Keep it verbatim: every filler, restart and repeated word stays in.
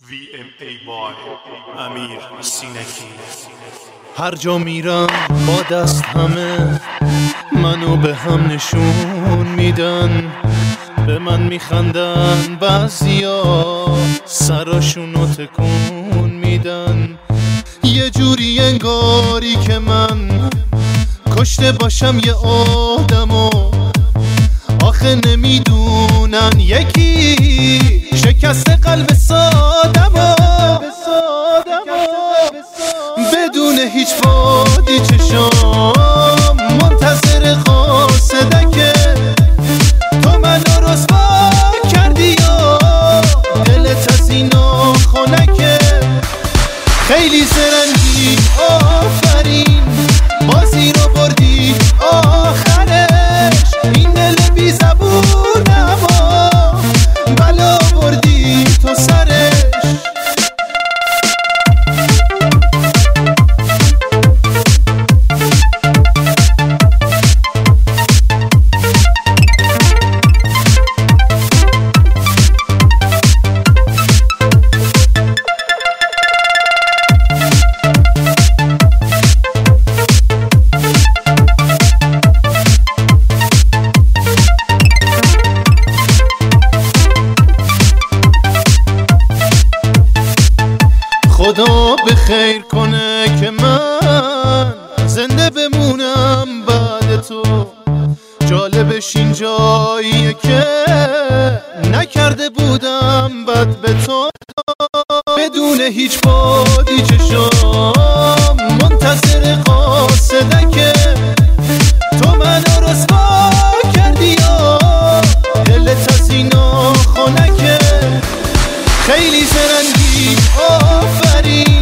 وی ام ای بای امیر سینکی. هر جا میرم با دست همه منو به هم نشون میدن، به من میخندن بعضیا سراشونو تکون میدن، یه جوری انگاری که من کشته باشم یه آدمو، آخه نمیدونن یکی شکست قلب سادمو، بدون هیچ بادی چشام منتظر قاصدکه، تو منو رسوا کردی یا دلت از اینا خنکه، خیلی زرنگی آفرین بازی رو بردی آخرش، این دل بی زبونم بلا بردی تو سرش. خدا به خیر کنه که من زنده بمونم بعد تو، جالبش این جاییه که نکرده بودم بد به تو، بدون هیچ بادی چشام منتظر قاصدکه، تو منو رسوا کردی یا دلت از اینا خنکه، خیلی زرنگی آفرین